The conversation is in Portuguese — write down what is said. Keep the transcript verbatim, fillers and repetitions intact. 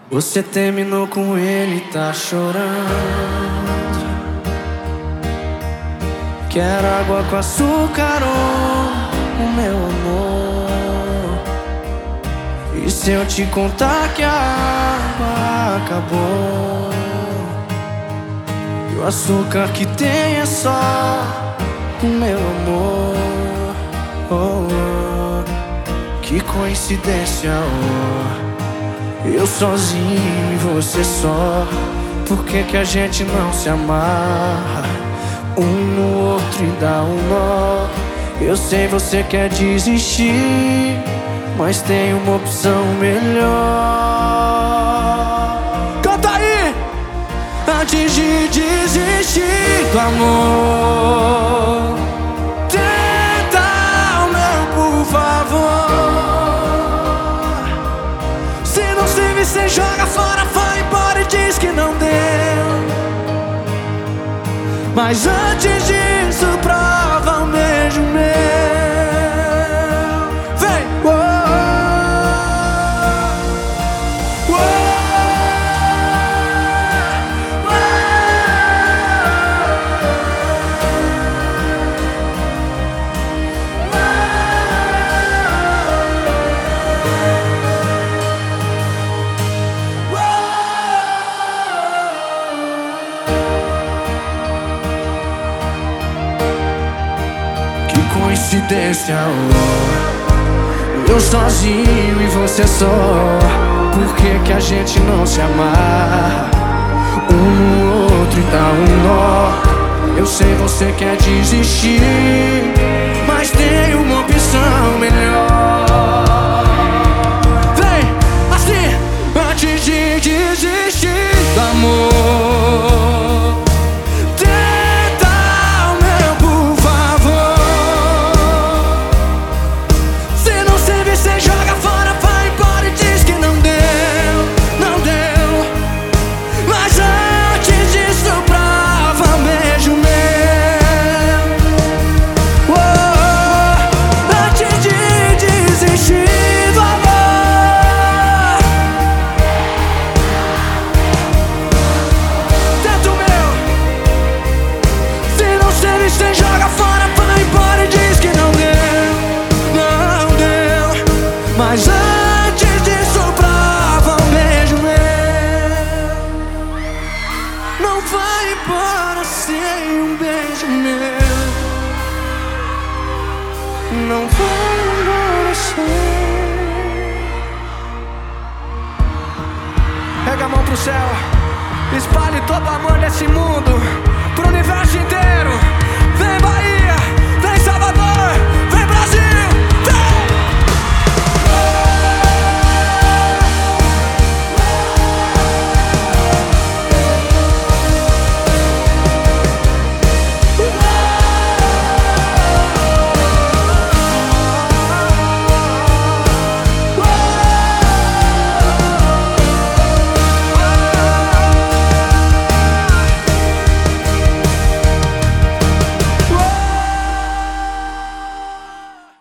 Você terminou com ele, tá chorando. Quero água com açúcar, oh, o meu amor. E se eu te contar que a água acabou e o açúcar que tem é só o meu amor? Oh, oh. Que coincidência, oh. Eu sozinho e você só. Por que que a gente não se amarra um no outro e dá um nó? Eu sei você quer desistir, mas tem uma opção melhor. Canta aí! Antes de desistir do amor, tenta o meu, por favor. Se não serve, cê joga fora, vai embora e diz que não deu. Mas antes disso, prova um beijo meu. Vem! Uou, uou, uou. Coincidência, oh. Eu sozinho e você só. Por que que a gente não se amarra um no outro e dá um nó? Eu sei você quer desistir, mas tem uma opção melhor. Vem, assim, antes de desistir do amor, tenta o meu, por favor. Cê joga fora, vai embora e diz que não deu, não deu. Mas antes disso, prova um beijo meu. Oh, antes de desistir do amor, tenta o meu. Se não serve, cê joga fora, vai embora e diz que não deu, não deu. Mas antes disso, prova um beijo meu. Não vai embora sem um beijo meu. Não vai embora sem. Pega a mão pro céu, espalhe todo o amor desse mundo pro universo inteiro. Vem, Bahia!